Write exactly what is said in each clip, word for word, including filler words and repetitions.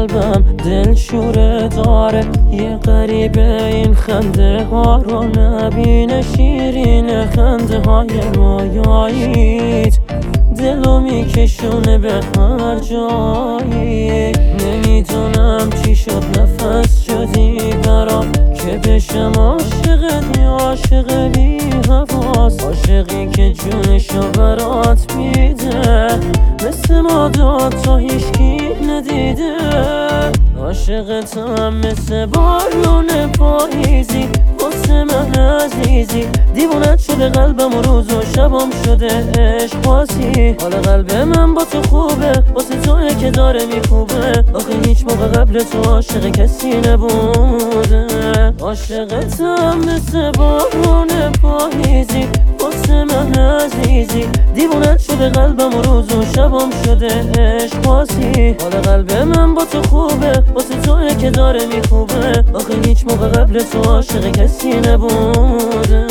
قلبم دل شوره داره، یه غریبه این خنده ها رو نبینه، شیرین خنده های رویاییت دلو میکشونه به هر جایی. نمیدونم چی شد نفس شدی برام که بشم عاشقت، یا عاشق بی حواس، عاشقی که جونشو برات میده، مثل ما دوتا هیچکی ندیده. عاشقتم مثل بارون پاییزی، واسه من عزیزی، دیوونت شده قلبم و روز و شبم شده عشق بازی. حال قلب من با تو خوبه، واسه توی که داره میخوبه، آخه هیچ موقع قبل تو عاشق کسی نبوده. عاشقتم مثل بارون پاییزی، واسه من عزیزی، دیوونت شده قلبم و روز و شبم شده عشق بازی. حال قلب من با تو خوبه، واسه توی که داره میخوبه، آخه هیچ موقع قبل تو عاشق کسی نبوده.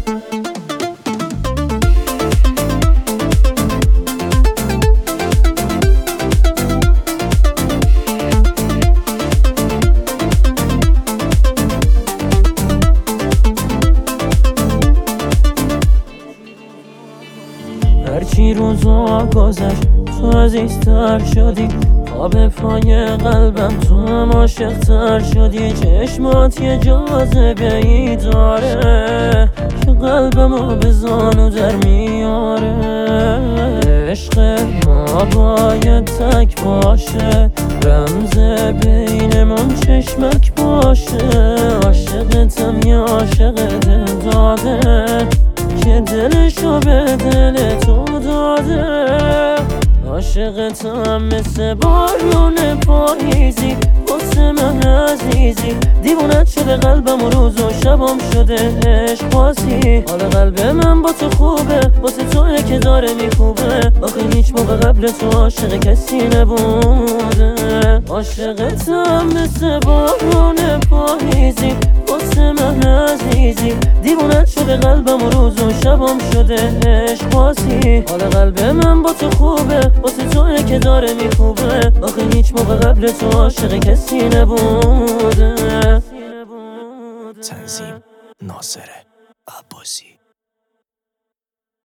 هرچی روزا گذشت تو عزیزتر شدی، آب پای قلبم تو هم عاشق تر شدی. چشمات یه جاذبه ای داره که قلبمو به زانو در میاره. عشق ما باید تک باشه، رمز بینمون چشمک باشه. عاشقتم یا عاشق دل داده که دلشو به دل تو داده. عاشقتم مثل بارون پاییزی، واسه من عزیزی، دیوونت شده قلبم و روز و شبم شده عشق بازی. حال قلب من با تو خوبه، واسه توی که داره میخوبه، آخه هیچ موقع قبل تو عاشق کسی نبوده. عاشقتم مثل بارون پاییزی، واسه من عزیزی، دیوونت شده قلبم و روز و شبم شده عشق بازی. حال قلب من با تو خوبه، واسه توی که داره میخوبه، آخه هیچ موقع قبل تو عاشق کسی نبوده. تنظیم ناصر عباسی.